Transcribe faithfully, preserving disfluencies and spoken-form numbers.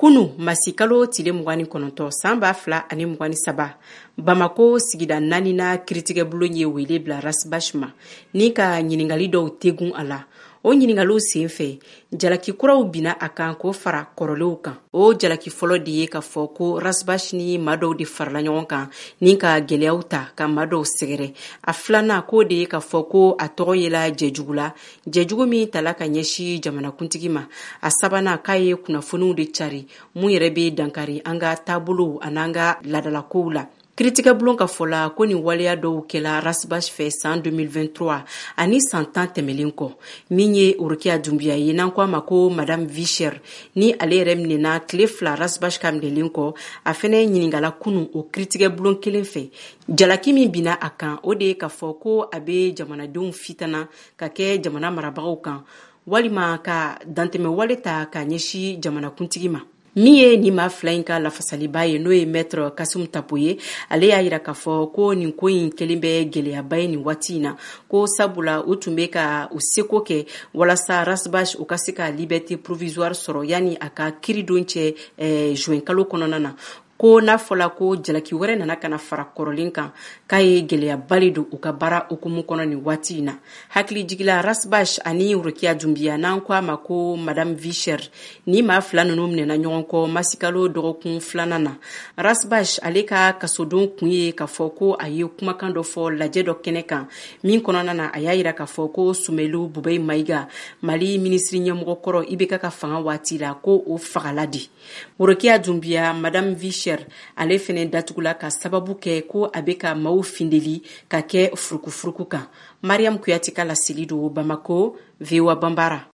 Kunu masikalo tile mugani kɔnɔntɔ san b'a fila ani mugani saba Bamako sigida naani na kiritigɛbulon ye wele bila Rasbash ma ni ka ɲiningali dɔw tegun a la. O ɲiningaliw sen fɛ jalaki kuraw bina a kan ko fara kɔrɔlenw kan. O jalaki fɔlɔ de ye ka fɔ ko Rasbash ni maa dɔw de farala ɲɔgɔn kan ni ka gɛlɛyaw ta ka maa dɔw sɛgɛrɛ. A filanan k'o de ye ka fɔ ko a tɔgɔ yela jɛjugu la, jɛjugu min tala ka ɲɛsi jamanakuntigi ma. A sabanan k'a ye kunnafoniw de cari mun yɛrɛ bɛ dankari an ka taabolow an'an ka ladalakow la. Kiritigɛbulon ka fɔla ko nin waleya dɔw kɛla Rasbash fɛ san deux mille vingt-trois ani san tan tɛmɛlen kɔ min ye Orokiya Dunbiya ye n'an ko a ma ko Madame Vichère ni ale yɛrɛ minɛna tile fila Rasbash ka minɛlen kɔ. A fɛnɛ ɲiningala kunu o kiritigɛbulon kelen fɛ jalaki min bina a kan o de ye ka fɔ ko a bɛ jamanadenw fitana ka kɛ jamana marabagaw kan walima ka dantɛmɛ wale ta ka ɲɛsi jamanakuntigi ma. Min ye nin maa fila in ka lafasaliba ye n'o ye Maître Kasum Tapo ye, ale y'a yira k'a fɔ ko nin ko in kelen bɛ gɛlɛyaba ye nin waati in na ko sabula u tun bɛ ka u seko kɛ walasa Rasbash u ka se ka liberté provisoire sɔrɔ yani a ka kiridon cɛ eh, juin kalo kɔnɔna na. Ko n'a fɔla ko jalaki wɛrɛ nana kana fara kɔrɔlen kan k'a ye gɛlɛyaba de don u ka baara hukumu kɔnɔ nin waati in na. Hakili jigila Rasbash ani Orokiya Dunbiya n'an ko a ma ko Madame Vichère ni maa fila ninnu minɛna ɲɔgɔn kɔ masikalo dɔgɔkun filanan na. Rasbash ale ka kasodon kun ye k'a fɔ ko a ye kumakan dɔ fɔ lajɛ dɔ kɛnɛ kan min kɔnɔna na a y'a yira k'a fɔ ko Sumelu Bubayi Mayiga Mali minisiri ɲɛmɔgɔ kɔrɔ I B K ka fanga waati la ko o fagala di. Orokiya Dunbiya Madame Vichère ale fɛnɛ datugula ka sababu kɛ ko a bɛ ka maaw findeli ka kɛ furukufuruku kan. Mariam Kuyate ka laseli do Bamako, V O A Bambara.